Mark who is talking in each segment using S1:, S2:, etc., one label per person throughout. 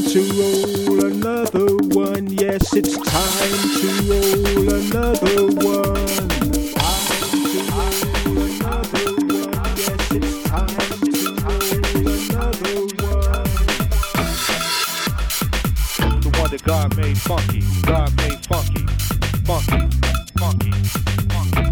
S1: to roll another one. Yes, it's time to roll another one. Time to roll another one. Yes, it's time to roll another one.
S2: The one that God made funky. God made funky. Funky. Funky. Funky.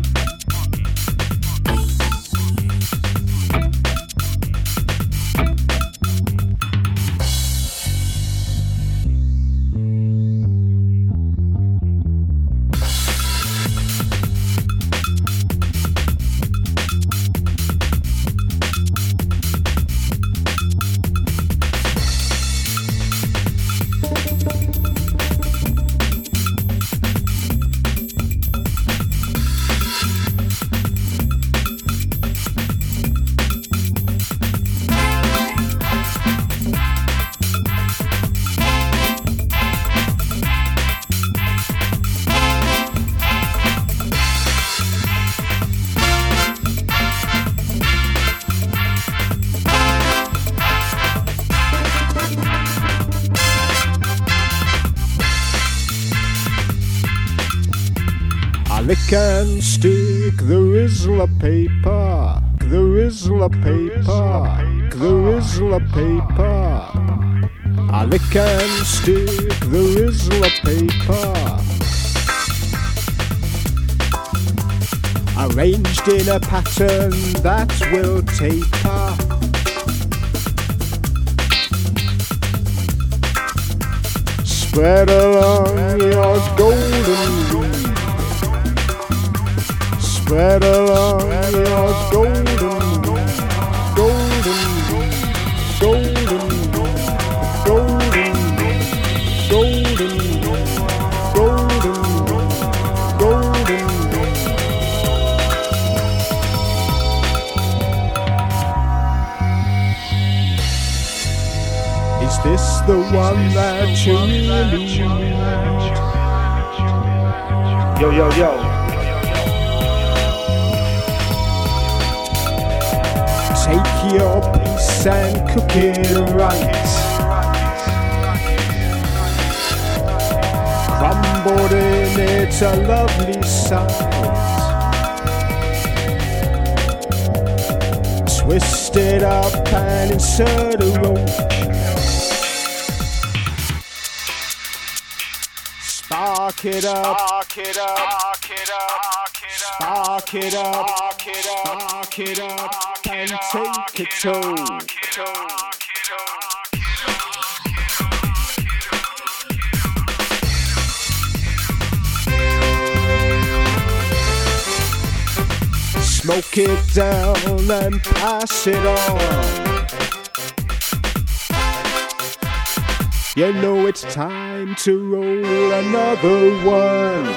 S1: Lick and stick, there is a paper, there is a paper, there is a paper. I lick and stick, there is a paper. Arranged in a pattern that will taper. Spread along your golden weed. Spread along your golden, golden, golden, golden, golden, golden, golden. Is this the one that you need?
S2: Yo, yo, yo.
S1: Take your piece and cook it right. Crumbled in it's a lovely sight. Twist it up and insert a roach. Spark it up, spark it up, spark it up, spark it up, and take it home. Smoke it down and pass it on. You know it's time to roll another one.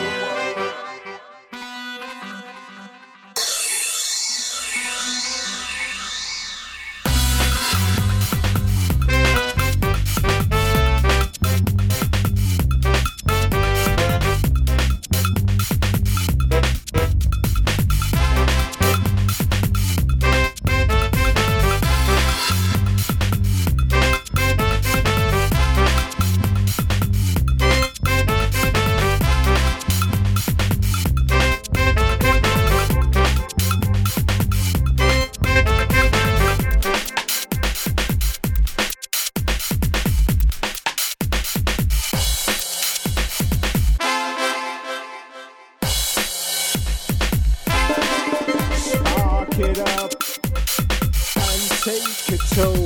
S1: It up and take a toe,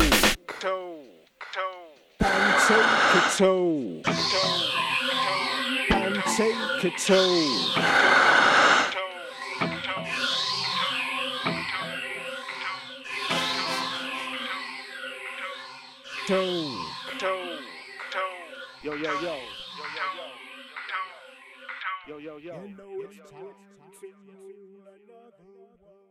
S1: and take a toe, and take a toe, toe, yo, yo, yo, yo, yo, yo, yo, yo, yo, yo, yo, yo, yo, yo, yo, yo, yo, yo, yo,